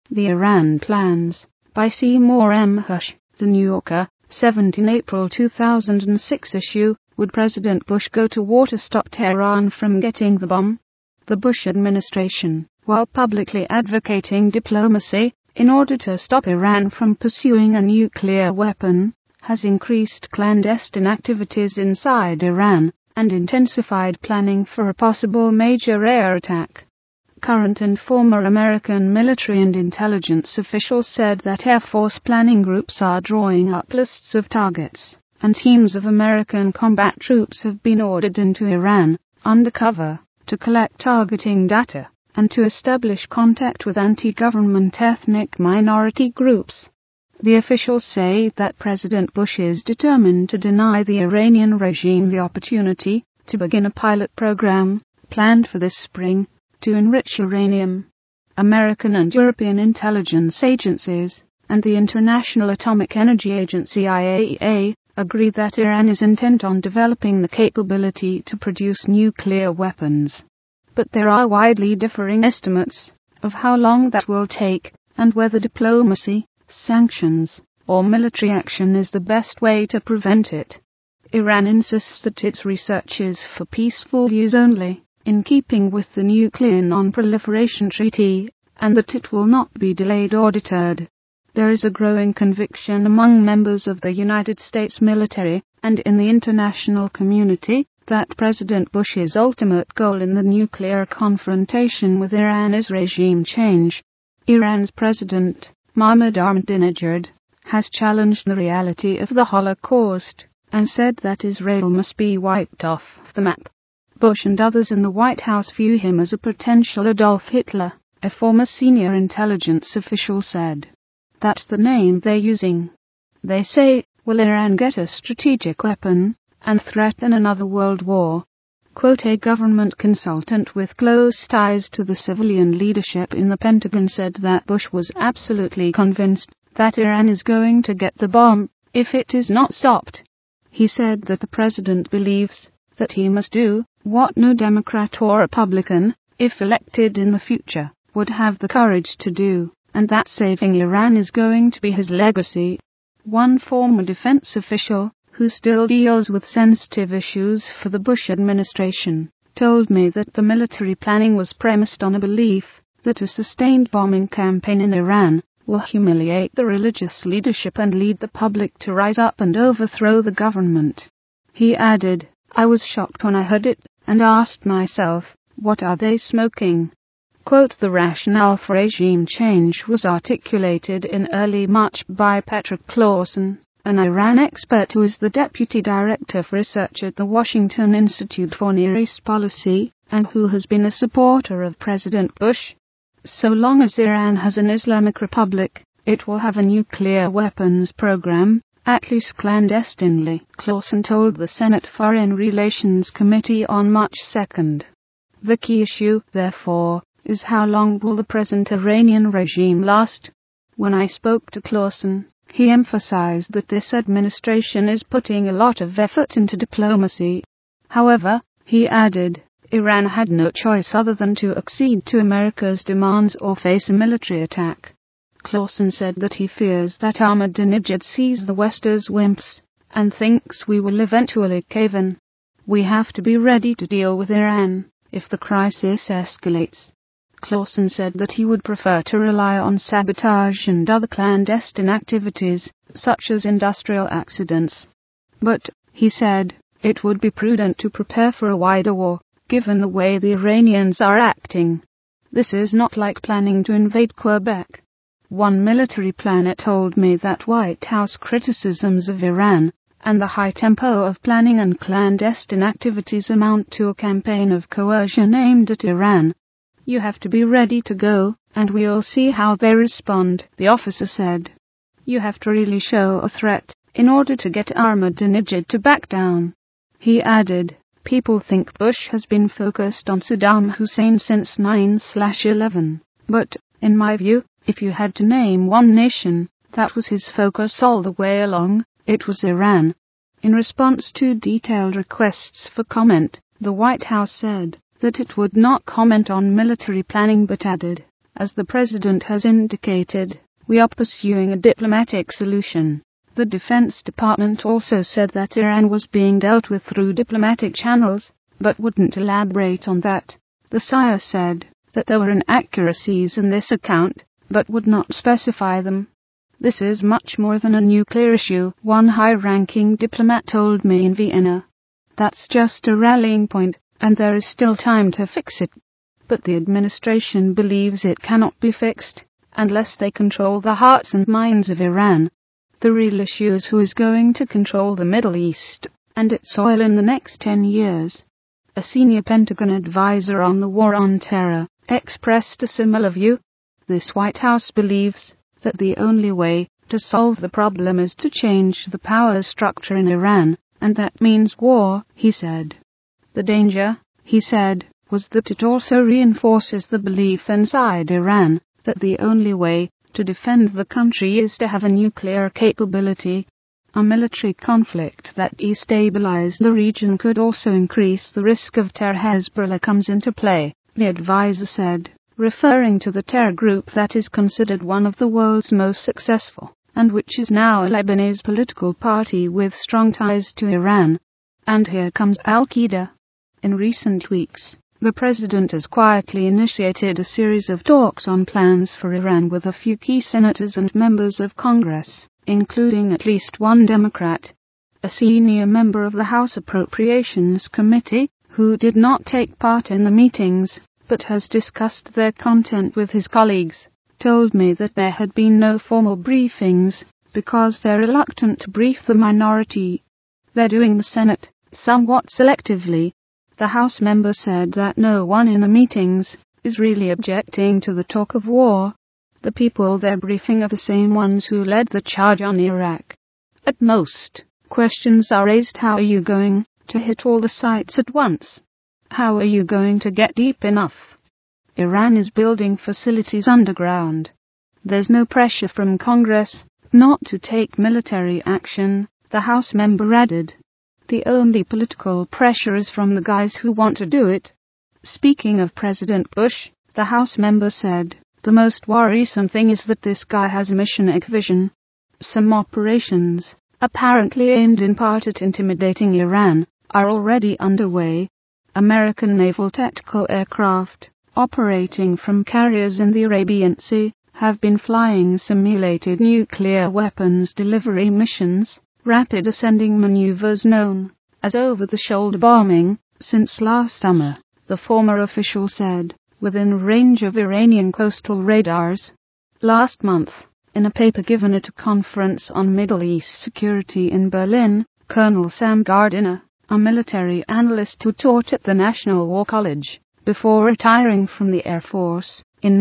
The Iran Plans, by Seymour M. Hersh, The New Yorker, 17 April 2006 issue. Would President Bush go to war to stop Tehran from getting the bomb? The Bush administration, while publicly advocating diplomacy in order to stop Iran from pursuing a nuclear weapon, has increased clandestine activities inside Iran and intensified planning for a possible major air attack. Current and former American military and intelligence officials said that Air Force planning groups are drawing up lists of targets, and teams of American combat troops have been ordered into Iran, undercover, to collect targeting data and to establish contact with anti-government ethnic minority groups. The officials say that President Bush is determined to deny the Iranian regime the opportunity to begin a pilot program, planned for this spring, to enrich uranium. American and European intelligence agencies, and the International Atomic Energy Agency IAEA, agree that Iran is intent on developing the capability to produce nuclear weapons. But there are widely differing estimates of how long that will take, and whether diplomacy, sanctions, or military action is the best way to prevent it. Iran insists that its research is for peaceful use only, in keeping with the Nuclear Non-Proliferation Treaty, and that it will not be delayed or deterred. There is a growing conviction among members of the United States military and in the international community that President Bush's ultimate goal in the nuclear confrontation with Iran is regime change. Iran's President, Mohammad Ahmadinejad, has challenged the reality of the Holocaust and said that Israel must be wiped off the map. Bush and others in the White House view him as a potential Adolf Hitler, a former senior intelligence official said. That's the name they're using. They say, will Iran get a strategic weapon and threaten another world war? Quote, a government consultant with close ties to the civilian leadership in the Pentagon said that Bush was absolutely convinced that Iran is going to get the bomb if it is not stopped. He said that the president believes that he must do what no Democrat or Republican, if elected in the future, would have the courage to do, and that saving Iran is going to be his legacy. One former defense official, who still deals with sensitive issues for the Bush administration, told me that the military planning was premised on a belief that a sustained bombing campaign in Iran will humiliate the religious leadership and lead the public to rise up and overthrow the government. He added, I was shocked when I heard it, and asked myself, what are they smoking? Quote, the rationale for regime change was articulated in early March by Patrick Clausen, an Iran expert who is the Deputy Director for Research at the Washington Institute for Near East Policy, and who has been a supporter of President Bush. So long as Iran has an Islamic Republic, it will have a nuclear weapons program, at least clandestinely, Clausen told the Senate Foreign Relations Committee on March 2. The key issue, therefore, is how long will the present Iranian regime last? When I spoke to Clausen, he emphasized that this administration is putting a lot of effort into diplomacy. However, he added, Iran had no choice other than to accede to America's demands or face a military attack. Clausen said that he fears that Ahmadinejad sees the West as wimps and thinks we will eventually cave in. We have to be ready to deal with Iran if the crisis escalates. Clausen said that he would prefer to rely on sabotage and other clandestine activities, such as industrial accidents. But, he said, it would be prudent to prepare for a wider war, given the way the Iranians are acting. This is not like planning to invade Quebec. One military planner told me that White House criticisms of Iran and the high tempo of planning and clandestine activities amount to a campaign of coercion aimed at Iran. You have to be ready to go, and we'll see how they respond, the officer said. You have to really show a threat in order to get Ahmadinejad to back down. He added, people think Bush has been focused on Saddam Hussein since 9/11, but, in my view, if you had to name one nation that was his focus all the way along, it was Iran. In response to detailed requests for comment, the White House said that it would not comment on military planning but added, As the President has indicated, we are pursuing a diplomatic solution. The Defense Department also said that Iran was being dealt with through diplomatic channels, but wouldn't elaborate on that. The sire said that there were inaccuracies in this account, but would not specify them. This is much more than a nuclear issue, one high-ranking diplomat told me in Vienna. That's just a rallying point, and there is still time to fix it. But the administration believes it cannot be fixed unless they control the hearts and minds of Iran. The real issue is who is going to control the Middle East and its oil in the next 10 years. A senior Pentagon advisor on the war on terror expressed a similar view. This White House believes that the only way to solve the problem is to change the power structure in Iran, and that means war, he said. The danger, he said, was that it also reinforces the belief inside Iran that the only way to defend the country is to have a nuclear capability. A military conflict that destabilizes the region could also increase the risk of terror. Hezbollah comes into play, the advisor said, referring to the terror group that is considered one of the world's most successful, and which is now a Lebanese political party with strong ties to Iran. And here comes Al-Qaeda. In recent weeks, the president has quietly initiated a series of talks on plans for Iran with a few key senators and members of Congress, including at least one Democrat. A senior member of the House Appropriations Committee, who did not take part in the meetings, but has discussed their content with his colleagues, told me that there had been no formal briefings, because they're reluctant to brief the minority. They're doing the Senate somewhat selectively. The House member said that no one in the meetings is really objecting to the talk of war. The people they're briefing are the same ones who led the charge on Iraq. At most, questions are raised: how are you going to hit all the sites at once? How are you going to get deep enough? Iran is building facilities underground. There's no pressure from Congress not to take military action, the House member added. The only political pressure is from the guys who want to do it. Speaking of President Bush, the House member said, the most worrisome thing is that this guy has mission-ec vision. Some operations, apparently aimed in part at intimidating Iran, are already underway. American naval tactical aircraft, operating from carriers in the Arabian Sea, have been flying simulated nuclear weapons delivery missions, rapid ascending maneuvers known as over-the-shoulder bombing, since last summer, the former official said, within range of Iranian coastal radars. Last month, in a paper given at a conference on Middle East security in Berlin, Colonel Sam Gardiner, a military analyst who taught at the National War College before retiring from the Air Force in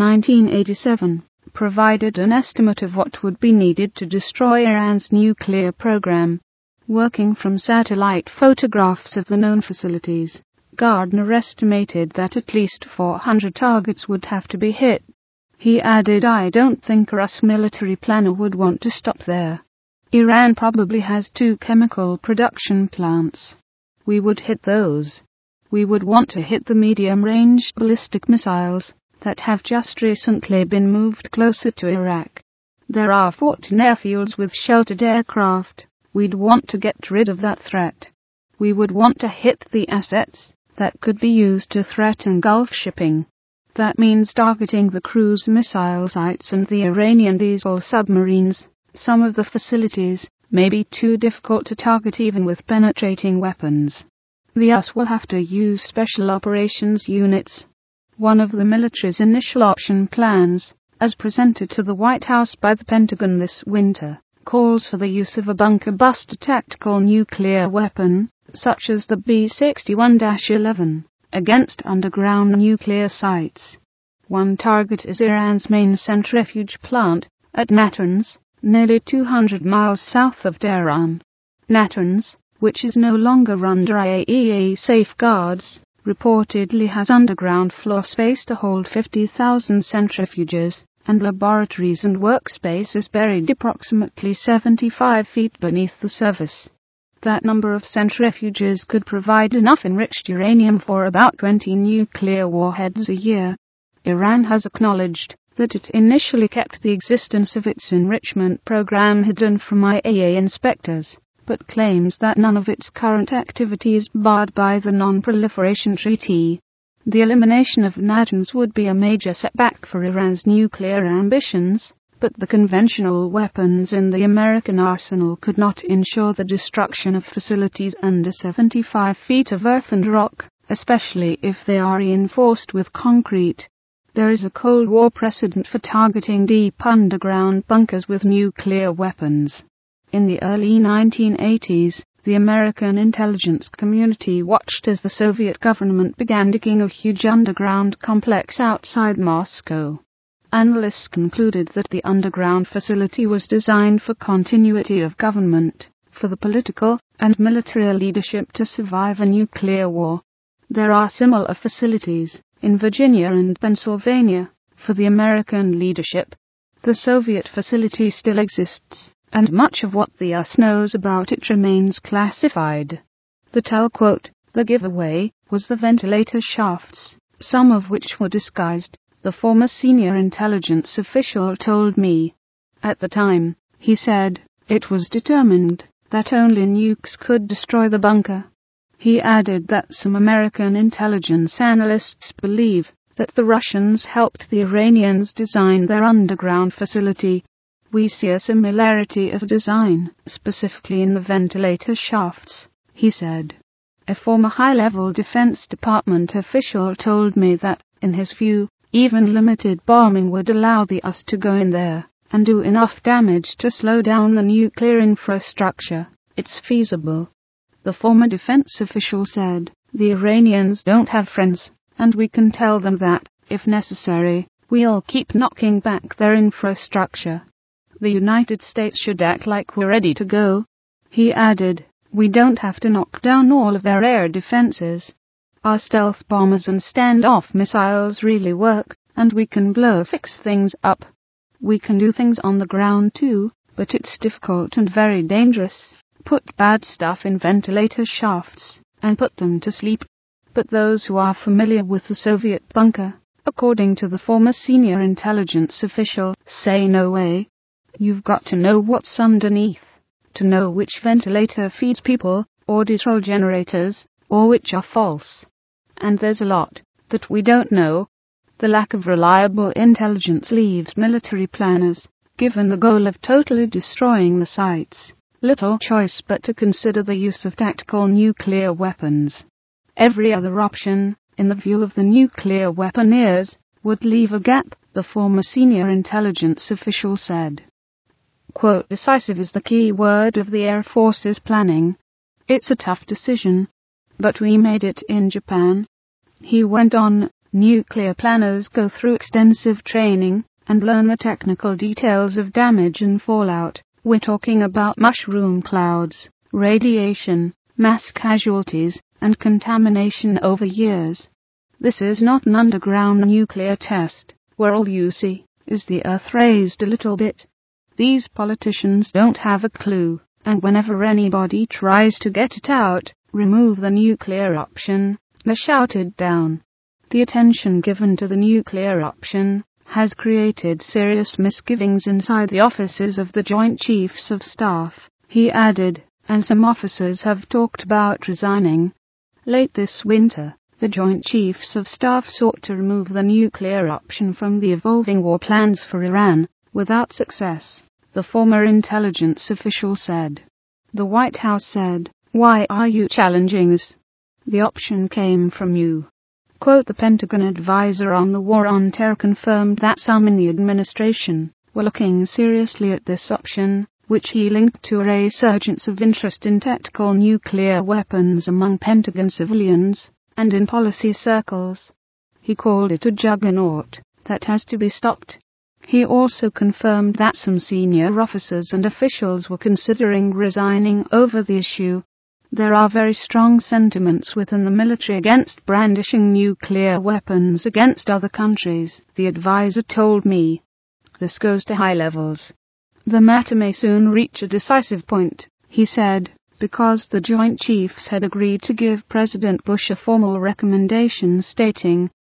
1987, provided an estimate of what would be needed to destroy Iran's nuclear program. Working from satellite photographs of the known facilities, Gardner estimated that at least 400 targets would have to be hit. He added, I don't think a US military planner would want to stop there. Iran probably has 2 chemical production plants. We would hit those. We would want to hit the medium-range ballistic missiles that have just recently been moved closer to Iraq. There are 14 airfields with sheltered aircraft. We'd want to get rid of that threat. We would want to hit the assets that could be used to threaten Gulf shipping. That means targeting the cruise missile sites and the Iranian diesel submarines. Some of the facilities may be too difficult to target even with penetrating weapons. The US will have to use special operations units. One of the military's initial option plans, as presented to the White House by the Pentagon this winter, calls for the use of a bunker-buster tactical nuclear weapon, such as the B-61-11, against underground nuclear sites. One target is Iran's main centrifuge plant at Natanz, nearly 200 miles south of Tehran. Natanz, which is no longer under IAEA safeguards, reportedly has underground floor space to hold 50,000 centrifuges, and laboratories and workspaces buried approximately 75 feet beneath the surface. That number of centrifuges could provide enough enriched uranium for about 20 nuclear warheads a year. Iran has acknowledged that it initially kept the existence of its enrichment program hidden from IAEA inspectors, but claims that none of its current activity is barred by the Non-Proliferation Treaty. The elimination of Natanz would be a major setback for Iran's nuclear ambitions, but the conventional weapons in the American arsenal could not ensure the destruction of facilities under 75 feet of earth and rock, especially if they are reinforced with concrete. There is a Cold War precedent for targeting deep underground bunkers with nuclear weapons. In the early 1980s, the American intelligence community watched as the Soviet government began digging a huge underground complex outside Moscow. Analysts concluded that the underground facility was designed for continuity of government, for the political and military leadership to survive a nuclear war. There are similar facilities in Virginia and Pennsylvania for the American leadership. The Soviet facility still exists, and much of what the US knows about it remains classified. The tell quote, "The giveaway," was the ventilator shafts, some of which were disguised, the former senior intelligence official told me. At the time, he said, it was determined that only nukes could destroy the bunker. He added that some American intelligence analysts believe that the Russians helped the Iranians design their underground facility. We see a similarity of design, specifically in the ventilator shafts, he said. A former high-level Defense Department official told me that, in his view, even limited bombing would allow the US to go in there and do enough damage to slow down the nuclear infrastructure. It's feasible. The former defense official said, the Iranians don't have friends, and we can tell them that, if necessary, we'll keep knocking back their infrastructure. The United States should act like we're ready to go. He added, we don't have to knock down all of their air defenses. Our stealth bombers and standoff missiles really work, and we can fix things up. We can do things on the ground too, but it's difficult and very dangerous. Put bad stuff in ventilator shafts, and put them to sleep. But those who are familiar with the Soviet bunker, according to the former senior intelligence official, say no way. You've got to know what's underneath, to know which ventilator feeds people, or diesel generators, or which are false. And there's a lot that we don't know. The lack of reliable intelligence leaves military planners, given the goal of totally destroying the sites, little choice but to consider the use of tactical nuclear weapons. Every other option, in the view of the nuclear weaponeers, would leave a gap, the former senior intelligence official said. Quote, decisive is the key word of the Air Force's planning. It's a tough decision, but we made it in Japan. He went on, nuclear planners go through extensive training and learn the technical details of damage and fallout. We're talking about mushroom clouds, radiation, mass casualties, and contamination over years. This is not an underground nuclear test, where all you see is the earth raised a little bit. These politicians don't have a clue, and whenever anybody tries to get it out, remove the nuclear option, they're shouted down. The attention given to the nuclear option has created serious misgivings inside the offices of the Joint Chiefs of Staff, he added, and some officers have talked about resigning. Late this winter, the Joint Chiefs of Staff sought to remove the nuclear option from the evolving war plans for Iran, without success, the former intelligence official said. The White House said, "Why are you challenging us? The option came from you." Quote, the Pentagon advisor on the war on terror confirmed that some in the administration were looking seriously at this option, which he linked to a resurgence of interest in tactical nuclear weapons among Pentagon civilians and in policy circles. He called it a juggernaut that has to be stopped. He also confirmed that some senior officers and officials were considering resigning over the issue. There are very strong sentiments within the military against brandishing nuclear weapons against other countries, the advisor told me. This goes to high levels. The matter may soon reach a decisive point, he said, because the Joint Chiefs had agreed to give President Bush a formal recommendation stating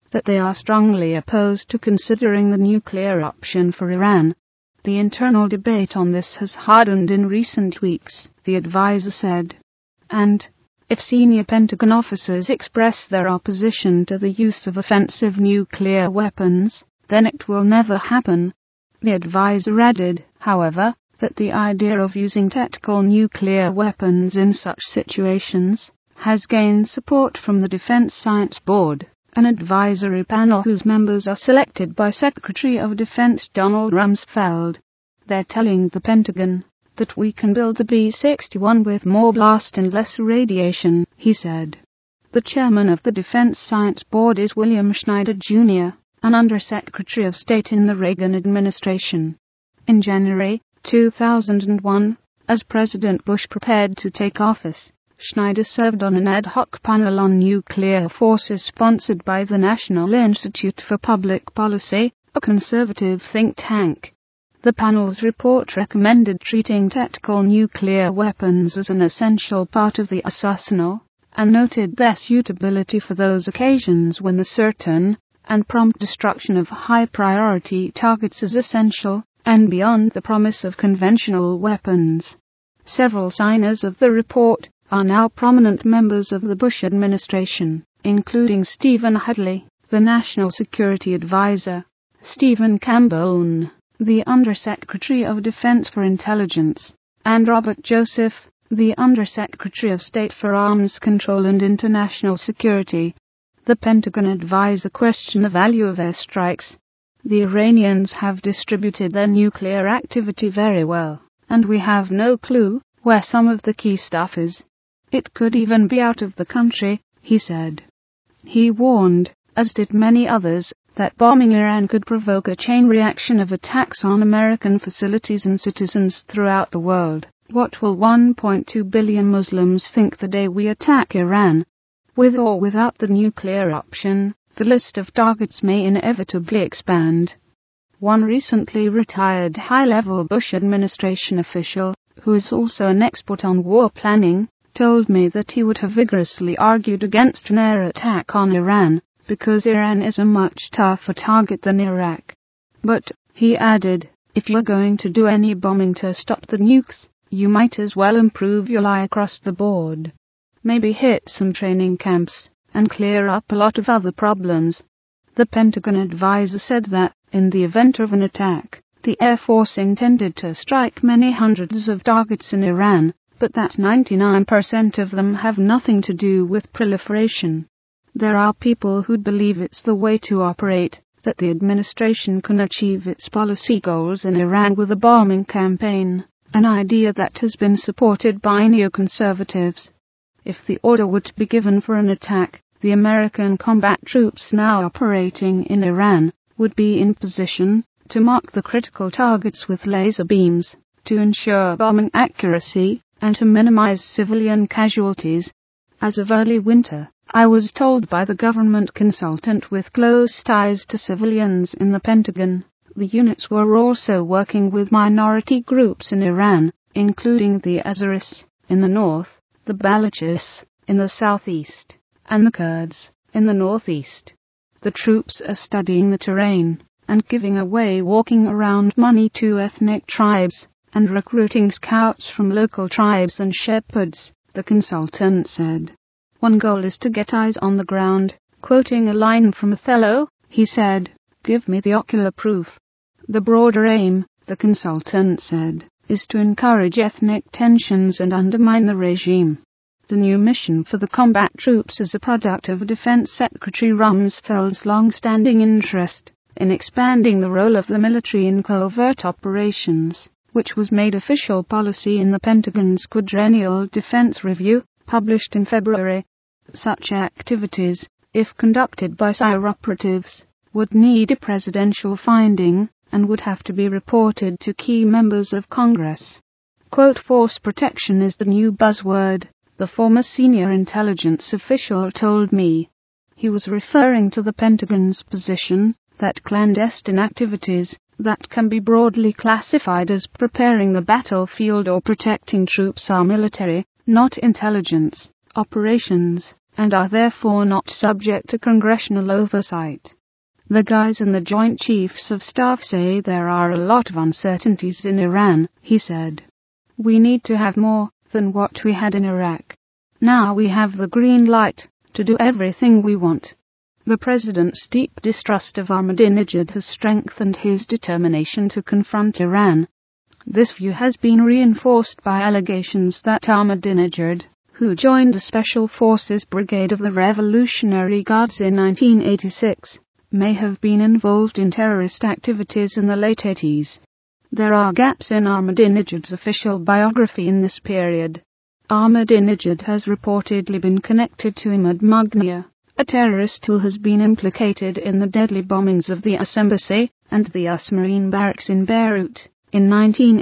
that they are strongly opposed to considering the nuclear option for Iran. The internal debate on this has hardened in recent weeks, the advisor said. And, if senior Pentagon officers express their opposition to the use of offensive nuclear weapons, then it will never happen. The advisor added, however, that the idea of using tactical nuclear weapons in such situations has gained support from the Defense Science Board, an advisory panel whose members are selected by Secretary of Defense Donald Rumsfeld. They're telling the Pentagon that we can build the B-61 with more blast and less radiation, he said. The chairman of the Defense Science Board is William Schneider, Jr., an Undersecretary of State in the Reagan administration. In January 2001, as President Bush prepared to take office, Schneider served on an ad hoc panel on nuclear forces sponsored by the National Institute for Public Policy, a conservative think tank. The panel's report recommended treating tactical nuclear weapons as an essential part of the arsenal, and noted their suitability for those occasions when the certain and prompt destruction of high-priority targets is essential, and beyond the promise of conventional weapons. Several signers of the report are now prominent members of the Bush administration, including Stephen Hadley, the National Security Advisor, Stephen Cambone, the Undersecretary of Defense for Intelligence, and Robert Joseph, the Undersecretary of State for Arms Control and International Security. The Pentagon advisor questioned the value of airstrikes. The Iranians have distributed their nuclear activity very well, and we have no clue where some of the key stuff is. It could even be out of the country, he said. He warned, as did many others, that bombing Iran could provoke a chain reaction of attacks on American facilities and citizens throughout the world. What will 1.2 billion Muslims think the day we attack Iran? With or without the nuclear option, the list of targets may inevitably expand. One recently retired high-level Bush administration official, who is also an expert on war planning, told me that he would have vigorously argued against an air attack on Iran, because Iran is a much tougher target than Iraq. But, he added, if you're going to do any bombing to stop the nukes, you might as well improve your lie across the board. Maybe hit some training camps, and clear up a lot of other problems. The Pentagon advisor said that, in the event of an attack, the Air Force intended to strike many hundreds of targets in Iran, but that 99% of them have nothing to do with proliferation. There are people who believe it's the way to operate, that the administration can achieve its policy goals in Iran with a bombing campaign, an idea that has been supported by neoconservatives. If the order were to be given for an attack, the American combat troops now operating in Iran would be in position to mark the critical targets with laser beams, to ensure bombing accuracy, and to minimize civilian casualties. As of early winter, I was told by the government consultant with close ties to civilians in the Pentagon, the units were also working with minority groups in Iran, including the Azeris in the north, the Baluchis in the southeast, and the Kurds in the northeast. The troops are studying the terrain and giving away walking around money to ethnic tribes and recruiting scouts from local tribes and shepherds, the consultant said. One goal is to get eyes on the ground. Quoting a line from Othello, he said, "Give me the ocular proof." The broader aim, the consultant said, is to encourage ethnic tensions and undermine the regime. The new mission for the combat troops is a product of Defense Secretary Rumsfeld's long-standing interest in expanding the role of the military in covert operations, which was made official policy in the Pentagon's Quadrennial Defense Review, published in February. Such activities, if conducted by SIR operatives, would need a presidential finding and would have to be reported to key members of Congress. Quote, force protection is the new buzzword, the former senior intelligence official told me. He was referring to the Pentagon's position that clandestine activities that can be broadly classified as preparing the battlefield or protecting troops are military, not intelligence, operations, and are therefore not subject to congressional oversight. The guys in the Joint Chiefs of Staff say there are a lot of uncertainties in Iran, he said. We need to have more than what we had in Iraq. Now we have the green light to do everything we want. The president's deep distrust of Ahmadinejad has strengthened his determination to confront Iran. This view has been reinforced by allegations that Ahmadinejad, who joined the Special Forces Brigade of the Revolutionary Guards in 1986, may have been involved in terrorist activities in the late 80s. There are gaps in Ahmadinejad's official biography in this period. Ahmadinejad has reportedly been connected to Imad Mughniya, a terrorist who has been implicated in the deadly bombings of the US Embassy and the US Marine Barracks in Beirut in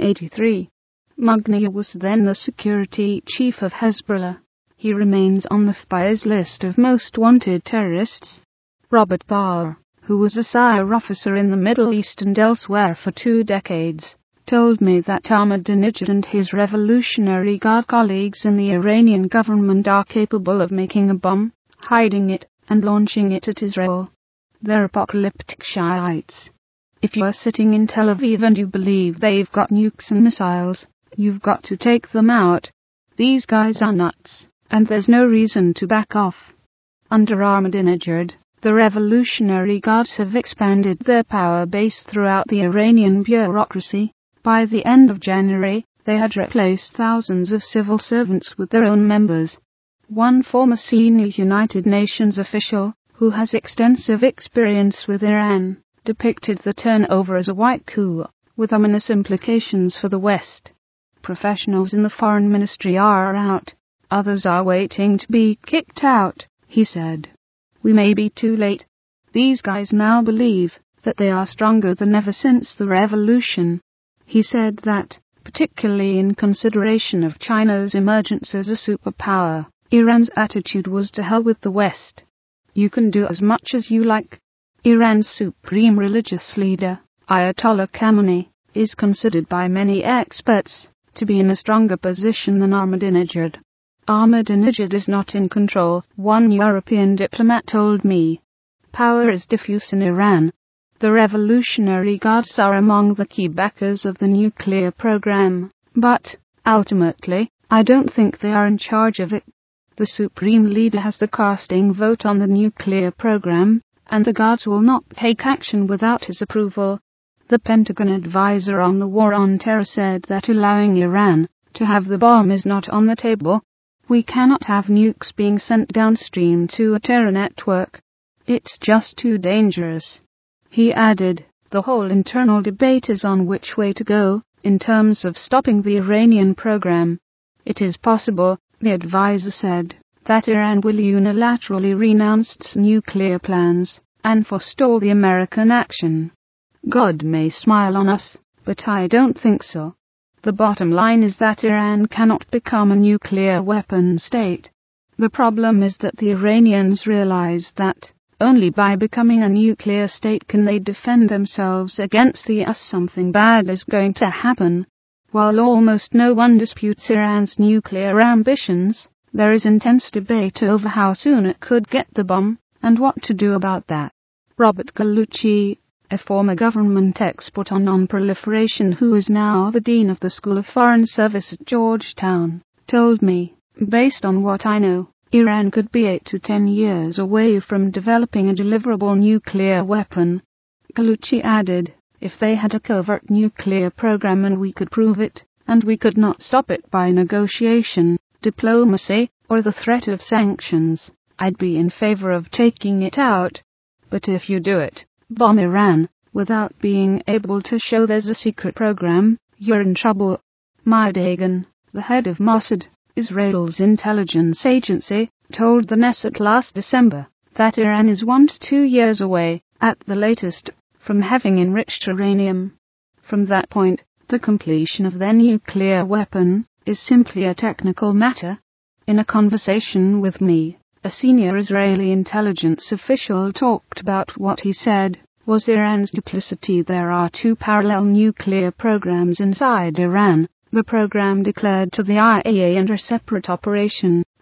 1983. Mughniya was then the security chief of Hezbollah. He remains on the FBI's list of most wanted terrorists. Robert Barr, who was a SIR officer in the Middle East and elsewhere for 2 decades, told me that Ahmadinejad and his Revolutionary Guard colleagues in the Iranian government are capable of making a bomb, hiding it, and launching it at Israel. They're apocalyptic Shiites. If you are sitting in Tel Aviv and you believe they've got nukes and missiles, you've got to take them out. These guys are nuts, and there's no reason to back off. Under Ahmadinejad, the Revolutionary Guards have expanded their power base throughout the Iranian bureaucracy. By the end of January, they had replaced thousands of civil servants with their own members. One former senior United Nations official, who has extensive experience with Iran, depicted the turnover as a white coup, with ominous implications for the West. Professionals in the foreign ministry are out. Others are waiting to be kicked out, he said. We may be too late. These guys now believe that they are stronger than ever since the revolution. He said that, particularly in consideration of China's emergence as a superpower, Iran's attitude was to hell with the West. You can do as much as you like. Iran's supreme religious leader, Ayatollah Khamenei, is considered by many experts to be in a stronger position than Ahmadinejad. Ahmadinejad is not in control, one European diplomat told me. Power is diffuse in Iran. The Revolutionary Guards are among the key backers of the nuclear program, but, ultimately, I don't think they are in charge of it. The supreme leader has the casting vote on the nuclear program, and the Guards will not take action without his approval. The Pentagon advisor on the war on terror said that allowing Iran to have the bomb is not on the table. We cannot have nukes being sent downstream to a terror network. It's just too dangerous. He added, the whole internal debate is on which way to go, in terms of stopping the Iranian program. It is possible, the advisor said, that Iran will unilaterally renounce its nuclear plans, and forestall the American action. God may smile on us, but I don't think so. The bottom line is that Iran cannot become a nuclear weapon state. The problem is that the Iranians realize that only by becoming a nuclear state can they defend themselves against the US. Something bad is going to happen. While almost no one disputes Iran's nuclear ambitions, there is intense debate over how soon it could get the bomb, and what to do about that. Robert Gallucci, a former government expert on non-proliferation who is now the Dean of the School of Foreign Service at Georgetown, told me, based on what I know, Iran could be 8 to 10 years away from developing a deliverable nuclear weapon. Gallucci added, if they had a covert nuclear program and we could prove it, and we could not stop it by negotiation, diplomacy, or the threat of sanctions, I'd be in favor of taking it out. But if you do it, bomb Iran, without being able to show there's a secret program, you're in trouble. Meir Dagan, the head of Mossad, Israel's intelligence agency, told the Knesset last December that Iran is 1 to 2 years away, at the latest, from having enriched uranium. From that point, the completion of their nuclear weapon is simply a technical matter. In a conversation with me, a senior Israeli intelligence official talked about what he said was Iran's duplicity. There are 2 parallel nuclear programs inside Iran. The program declared to the IAEA under separate operation,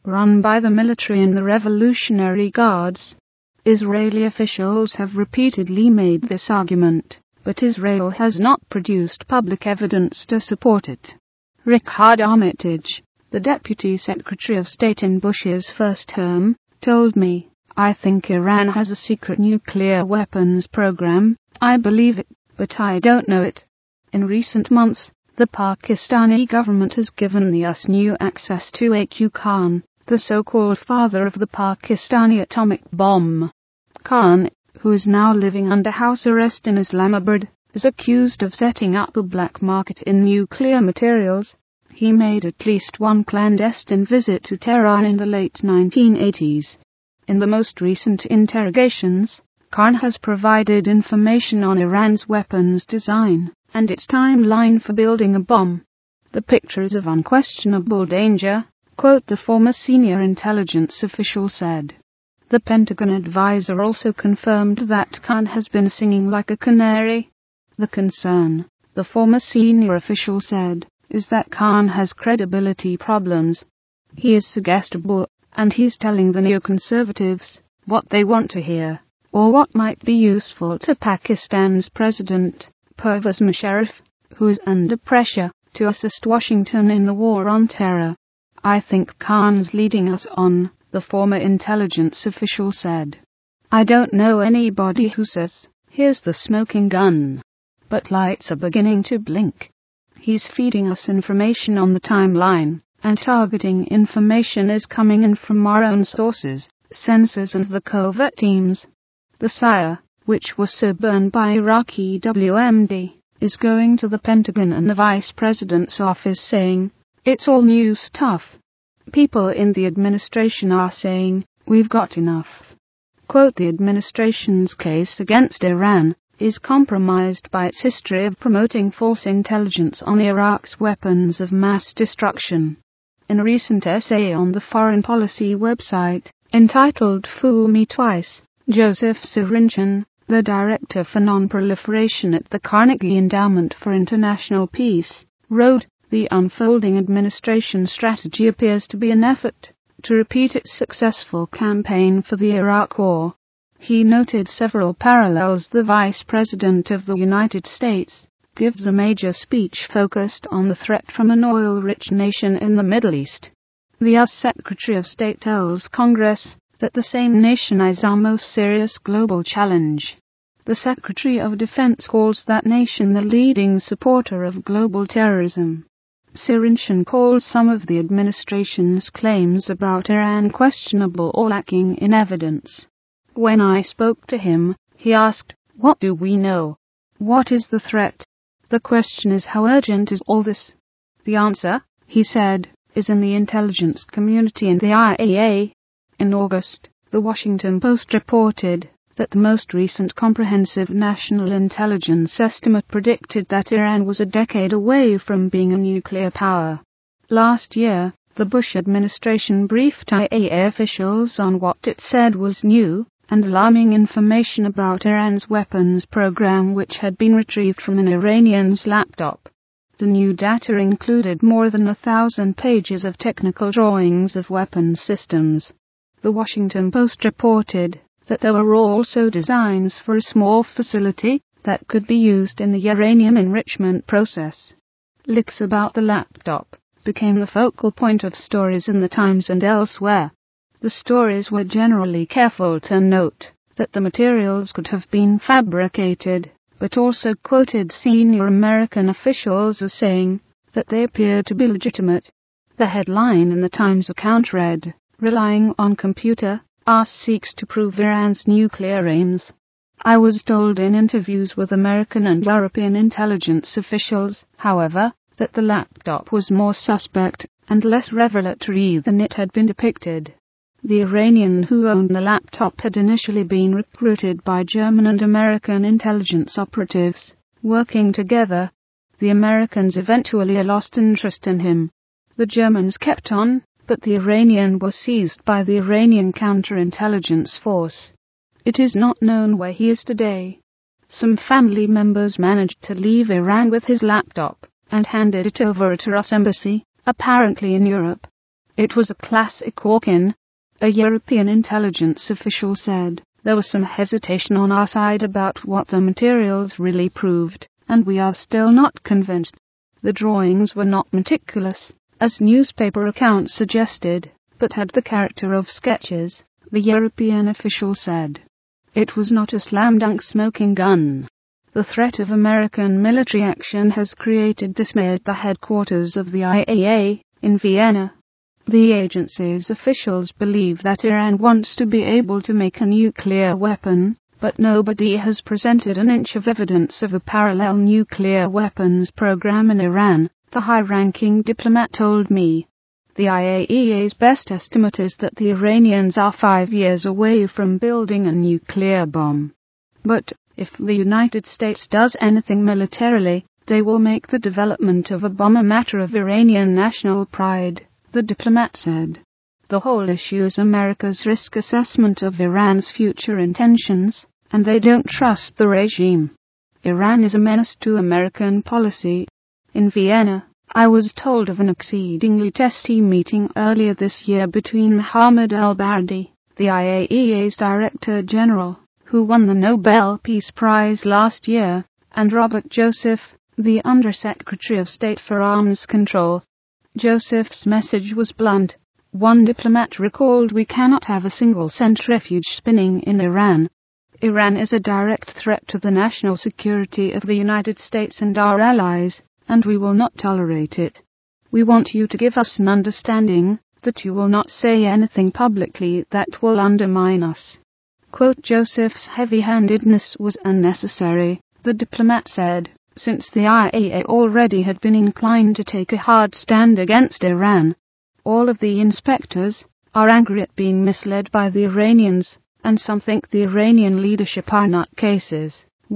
run by the military and the Revolutionary Guards. Israeli officials have repeatedly made this argument, but Israel has not produced public evidence to support it. Richard Armitage, the Deputy Secretary of State in Bush's first term, told me, "I think Iran has a secret nuclear weapons program. I believe it, but I don't know it." In recent months, the Pakistani government has given the US new access to A.Q. Khan, the so-called father of the Pakistani atomic bomb. Khan, who is now living under house arrest in Islamabad, is accused of setting up a black market in nuclear materials. He made at least one clandestine visit to Tehran in the late 1980s. In the most recent interrogations, Khan has provided information on Iran's weapons design and its timeline for building a bomb. The picture is of unquestionable danger, quote, the former senior intelligence official said. The Pentagon advisor also confirmed that Khan has been singing like a canary. The concern, the former senior official said, is that Khan has credibility problems. He is suggestible, and he's telling the neoconservatives what they want to hear, or what might be useful to Pakistan's president, Pervez Musharraf, who is under pressure to assist Washington in the war on terror. "I think Khan's leading us on," the former intelligence official said. "I don't know anybody who says, 'Here's the smoking gun,' but lights are beginning to blink. He's feeding us information on the timeline, and targeting information is coming in from our own sources, sensors and the covert teams. The SIRE, which was so burned by Iraqi WMD, is going to the Pentagon and the Vice President's office saying, 'It's all new stuff.' People in the administration are saying, 'We've got enough.'" Quote, the administration's case against Iran is compromised by its history of promoting false intelligence on Iraq's weapons of mass destruction. In a recent essay on the foreign policy website, entitled "Fool Me Twice," Joseph Sirinchan, the director for non-proliferation at the Carnegie Endowment for International Peace, wrote, "The unfolding administration strategy appears to be an effort to repeat its successful campaign for the Iraq War." He noted several parallels. The Vice President of the United States gives a major speech focused on the threat from an oil-rich nation in the Middle East. The US Secretary of State tells Congress that the same nation is our most serious global challenge. The Secretary of Defense calls that nation the leading supporter of global terrorism. Sirinchan calls some of the administration's claims about Iran questionable or lacking in evidence. When I spoke to him, he asked, "What do we know? What is the threat? The question is, how urgent is all this?" The answer, he said, is in the intelligence community and the IAEA. In August, the Washington Post reported that the most recent comprehensive national intelligence estimate predicted that Iran was a decade away from being a nuclear power. Last year, the Bush administration briefed IAEA officials on what it said was new and alarming information about Iran's weapons program, which had been retrieved from an Iranian's laptop. The new data included more than 1,000 pages of technical drawings of weapons systems. The Washington Post reported that there were also designs for a small facility that could be used in the uranium enrichment process. Leaks about the laptop became the focal point of stories in the Times and elsewhere. The stories were generally careful to note that the materials could have been fabricated, but also quoted senior American officials as saying that they appeared to be legitimate. The headline in the Times account read, "Relying on computer, US seeks to prove Iran's nuclear aims." I was told in interviews with American and European intelligence officials, however, that the laptop was more suspect and less revelatory than it had been depicted. The Iranian who owned the laptop had initially been recruited by German and American intelligence operatives, working together. The Americans eventually lost interest in him. The Germans kept on, but the Iranian was seized by the Iranian counterintelligence force. It is not known where he is today. Some family members managed to leave Iran with his laptop and handed it over at a US embassy, apparently in Europe. It was a classic walk-in. A European intelligence official said, "There was some hesitation on our side about what the materials really proved, and we are still not convinced. The drawings were not meticulous, as newspaper accounts suggested, but had the character of sketches," the European official said. It was not a slam-dunk smoking gun. The threat of American military action has created dismay at the headquarters of the IAEA in Vienna. The agency's officials believe that Iran wants to be able to make a nuclear weapon, but nobody has presented an inch of evidence of a parallel nuclear weapons program in Iran, the high-ranking diplomat told me. The IAEA's best estimate is that the Iranians are 5 years away from building a nuclear bomb. But if the United States does anything militarily, they will make the development of a bomb a matter of Iranian national pride, the diplomat said. The whole issue is America's risk assessment of Iran's future intentions, and they don't trust the regime. Iran is a menace to American policy. In Vienna, I was told of an exceedingly testy meeting earlier this year between Mohammad El-Baradei, the IAEA's Director General, who won the Nobel Peace Prize last year, and Robert Joseph, the Under-Secretary of State for Arms Control. Joseph's message was blunt. One diplomat recalled, "We cannot have a single centrifuge spinning in Iran. Iran is a direct threat to the national security of the United States and our allies, and we will not tolerate it. We want you to give us an understanding that you will not say anything publicly that will undermine us." Quote, Joseph's heavy-handedness was unnecessary, the diplomat said, since the IAEA already had been inclined to take a hard stand against Iran. All of the inspectors are angry at being misled by the Iranians, and some think the Iranian leadership are nutcases,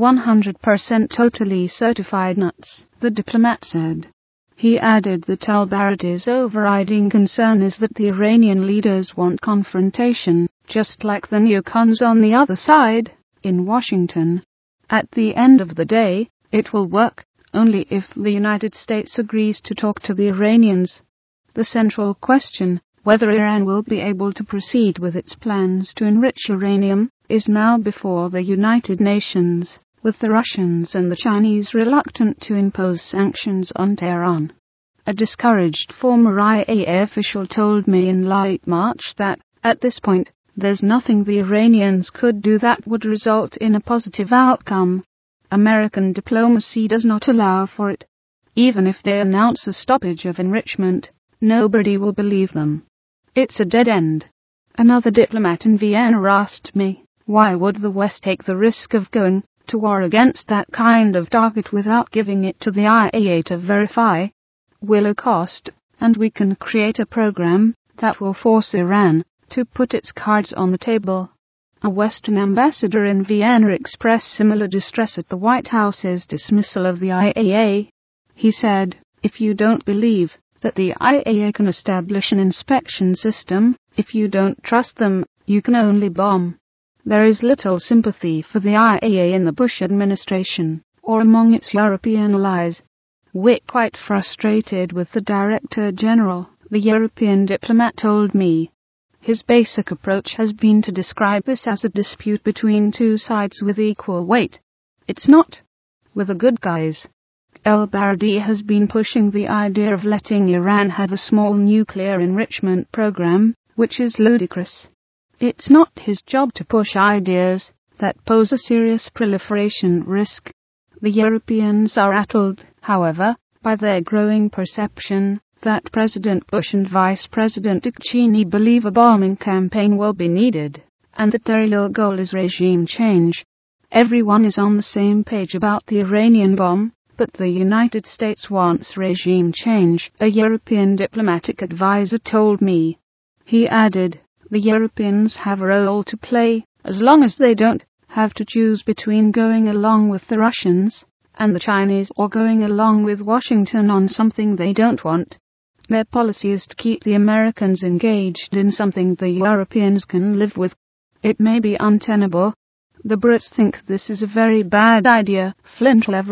100% totally certified nuts, the diplomat said. He added that El-Baradei's overriding concern is that the Iranian leaders want confrontation, just like the neocons on the other side, in Washington. At the end of the day, it will work only if the United States agrees to talk to the Iranians. The central question, whether Iran will be able to proceed with its plans to enrich uranium, is now before the United Nations, with the Russians and the Chinese reluctant to impose sanctions on Tehran. A discouraged former IAEA official told me in late March that, at this point, there's nothing the Iranians could do that would result in a positive outcome. American diplomacy does not allow for it. Even if they announce a stoppage of enrichment, nobody will believe them. It's a dead end. Another diplomat in Vienna asked me, why would the West take the risk of going to war against that kind of target without giving it to the IAEA to verify? Will cost, and we can create a program that will force Iran to put its cards on the table. A Western ambassador in Vienna expressed similar distress at the White House's dismissal of the IAEA. He said, "If you don't believe that the IAEA can establish an inspection system, if you don't trust them, you can only bomb." There is little sympathy for the IAEA in the Bush administration, or among its European allies. "We're quite frustrated with the Director General," the European diplomat told me. His basic approach has been to describe this as a dispute between two sides with equal weight. It's not. We're the good guys. El-Baradei has been pushing the idea of letting Iran have a small nuclear enrichment program, which is ludicrous. It's not his job to push ideas that pose a serious proliferation risk. The Europeans are rattled, however, by their growing perception that President Bush and Vice President Dick Cheney believe a bombing campaign will be needed, and that their real goal is regime change. Everyone is on the same page about the Iranian bomb, but the United States wants regime change, a European diplomatic advisor told me. He added, the Europeans have a role to play, as long as they don't have to choose between going along with the Russians and the Chinese or going along with Washington on something they don't want. Their policy is to keep the Americans engaged in something the Europeans can live with. It may be untenable. The Brits think this is a very bad idea, Flint Leverett,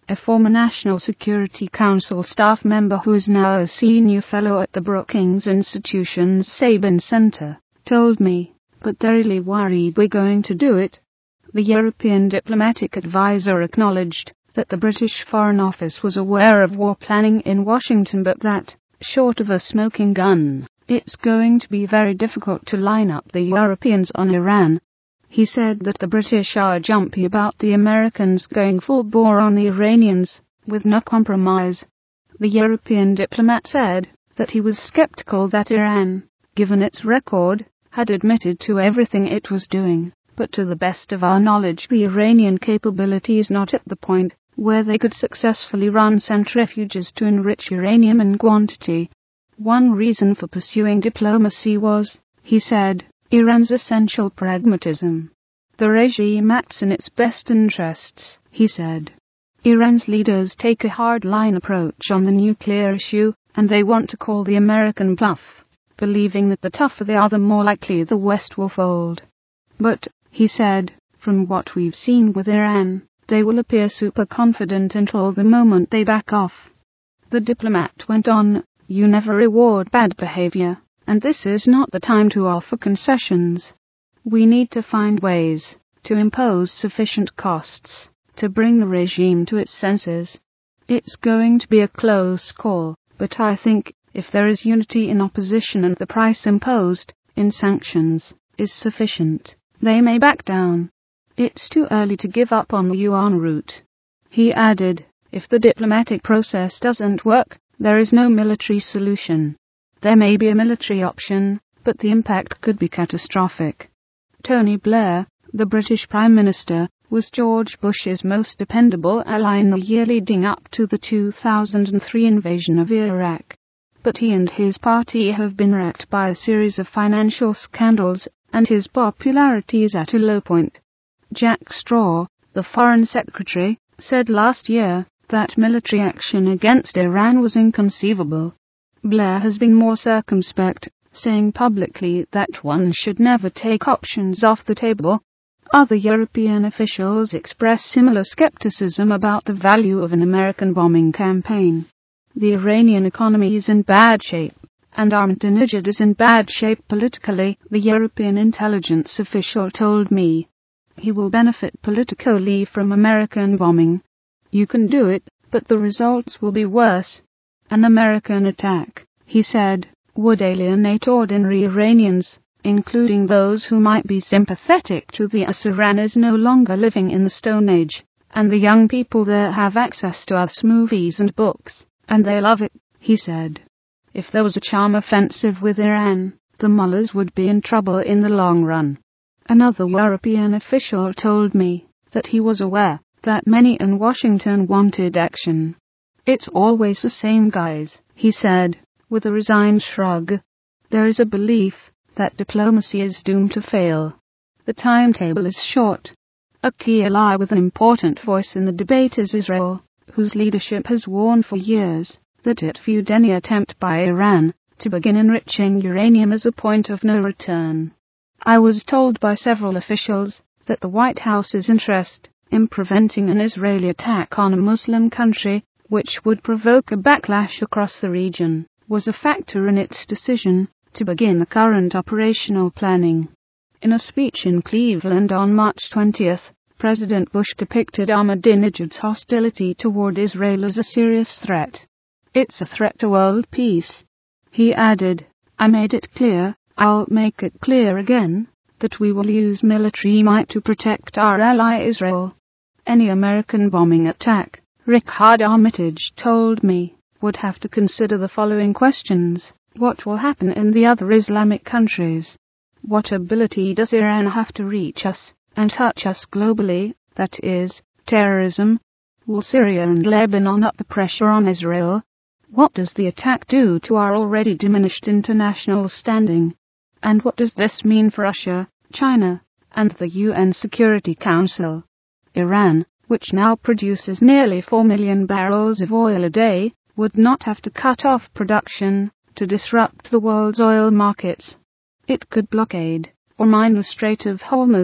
a former National Security Council staff member who is now a senior fellow at the Brookings Institution's Sabin Center, told me, but they're really worried we're going to do it. The European diplomatic advisor acknowledged that the British Foreign Office was aware of war planning in Washington, but that, short of a smoking gun, it's going to be very difficult to line up the Europeans on Iran. He said that the British are jumpy about the Americans going full bore on the Iranians, with no compromise. The European diplomat said that he was skeptical that Iran, given its record, had admitted to everything it was doing, but to the best of our knowledge the Iranian capability is not at the point where they could successfully run centrifuges to enrich uranium in quantity. One reason for pursuing diplomacy was, he said, Iran's essential pragmatism. The regime acts in its best interests, he said. Iran's leaders take a hard-line approach on the nuclear issue, and they want to call the American bluff, believing that the tougher they are, the more likely the West will fold. But, he said, from what we've seen with Iran, they will appear super confident until the moment they back off. The diplomat went on, you never reward bad behavior, and this is not the time to offer concessions. We need to find ways to impose sufficient costs to bring the regime to its senses. It's going to be a close call, but I think if there is unity in opposition and the price imposed in sanctions is sufficient, they may back down. It's too early to give up on the yuan route. He added, if the diplomatic process doesn't work, there is no military solution. There may be a military option, but the impact could be catastrophic. Tony Blair, the British Prime Minister, was George Bush's most dependable ally in the year leading up to the 2003 invasion of Iraq. But he and his party have been wrecked by a series of financial scandals, and his popularity is at a low point. Jack Straw, the Foreign Secretary, said last year that military action against Iran was inconceivable. Blair has been more circumspect, saying publicly that one should never take options off the table. Other European officials express similar skepticism about the value of an American bombing campaign. The Iranian economy is in bad shape, and Ahmadinejad is in bad shape politically, the European intelligence official told me. He will benefit politically from American bombing. You can do it, but the results will be worse. An American attack, he said, would alienate ordinary Iranians, including those who might be sympathetic to the Iranis no longer living in the Stone Age, and the young people there have access to us movies and books, and they love it, he said. If there was a charm offensive with Iran, the mullahs would be in trouble in the long run. Another European official told me that he was aware that many in Washington wanted action. It's always the same guys, he said, with a resigned shrug. There is a belief that diplomacy is doomed to fail. The timetable is short. A key ally with an important voice in the debate is Israel, whose leadership has warned for years that it viewed any attempt by Iran to begin enriching uranium as a point of no return. I was told by several officials that the White House's interest in preventing an Israeli attack on a Muslim country, which would provoke a backlash across the region, was a factor in its decision to begin the current operational planning. In a speech in Cleveland on March 20th, President Bush depicted Ahmadinejad's hostility toward Israel as a serious threat. It's a threat to world peace. He added, I made it clear, I'll make it clear again, that we will use military might to protect our ally Israel. Any American bombing attack, Richard Armitage told me, would have to consider the following questions. What will happen in the other Islamic countries? What ability does Iran have to reach us and touch us globally, that is, terrorism? Will Syria and Lebanon up the pressure on Israel? What does the attack do to our already diminished international standing? And what does this mean for Russia, China, and the UN Security Council? Iran, which now produces nearly 4 million barrels of oil a day, would not have to cut off production to disrupt the world's oil markets. It could blockade or mine the Strait of Hormuz,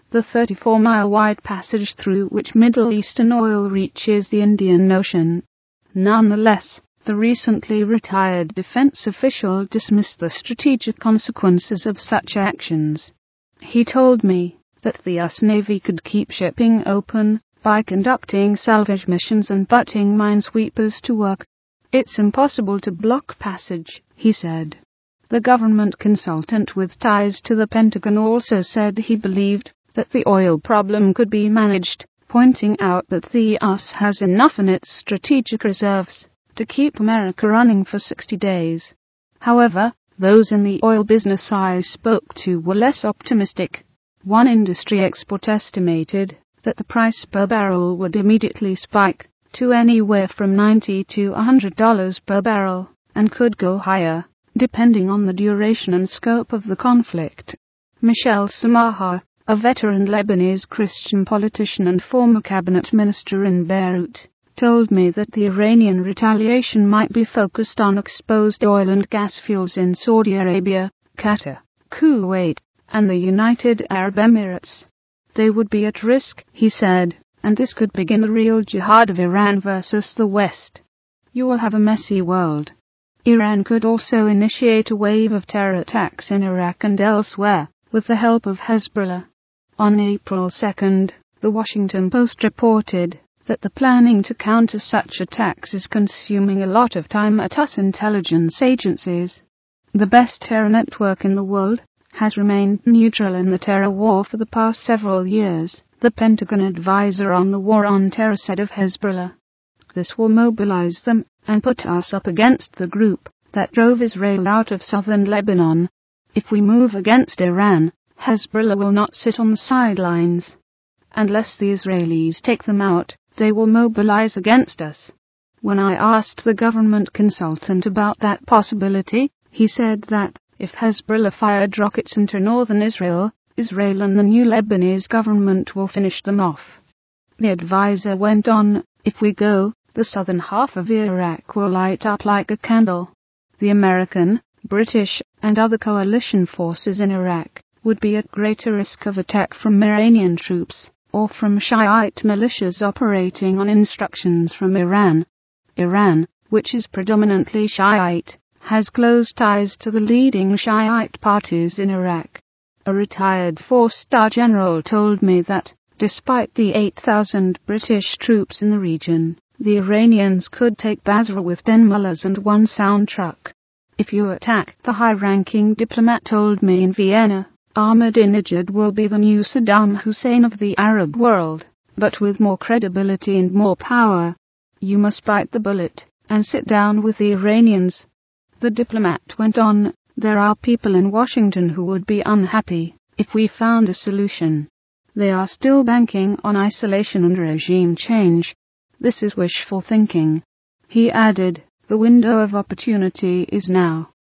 the 34-mile-wide passage through which Middle Eastern oil reaches the Indian Ocean. Nonetheless, the recently retired defense official dismissed the strategic consequences of such actions. He told me that the US Navy could keep shipping open by conducting salvage missions and putting minesweepers to work. It's impossible to block passage, he said. The government consultant with ties to the Pentagon also said he believed that the oil problem could be managed, pointing out that the US has enough in its strategic reserves to keep America running for 60 days. However, those in the oil business I spoke to were less optimistic. One industry expert estimated that the price per barrel would immediately spike to anywhere from $90 to $100 per barrel, and could go higher, depending on the duration and scope of the conflict. Michel Samaha, a veteran Lebanese Christian politician and former cabinet minister in Beirut, told me that the Iranian retaliation might be focused on exposed oil and gas fields in Saudi Arabia, Qatar, Kuwait, and the United Arab Emirates. They would be at risk, he said, and this could begin the real jihad of Iran versus the West. You will have a messy world. Iran could also initiate a wave of terror attacks in Iraq and elsewhere, with the help of Hezbollah. On April 2, the Washington Post reported that the planning to counter such attacks is consuming a lot of time at US intelligence agencies. The best terror network in the world has remained neutral in the terror war for the past several years, the Pentagon advisor on the war on terror said of Hezbollah. This will mobilize them and put us up against the group that drove Israel out of southern Lebanon. If we move against Iran, Hezbollah will not sit on the sidelines. Unless the Israelis take them out, they will mobilize against us. When I asked the government consultant about that possibility, he said that if Hezbollah fired rockets into northern Israel, Israel and the new Lebanese government will finish them off. The advisor went on, if we go, the southern half of Iraq will light up like a candle. The American, British, and other coalition forces in Iraq would be at greater risk of attack from Iranian troops, or from Shiite militias operating on instructions from Iran. Iran, which is predominantly Shiite, has close ties to the leading Shiite parties in Iraq. A retired four-star general told me that, despite the 8,000 British troops in the region, the Iranians could take Basra with 10 mullahs and one sound truck. If you attack, the high-ranking diplomat told me in Vienna, Ahmadinejad will be the new Saddam Hussein of the Arab world, but with more credibility and more power. You must bite the bullet and sit down with the Iranians. The diplomat went on, there are people in Washington who would be unhappy if we found a solution. They are still banking on isolation and regime change. This is wishful thinking. He added, the window of opportunity is now.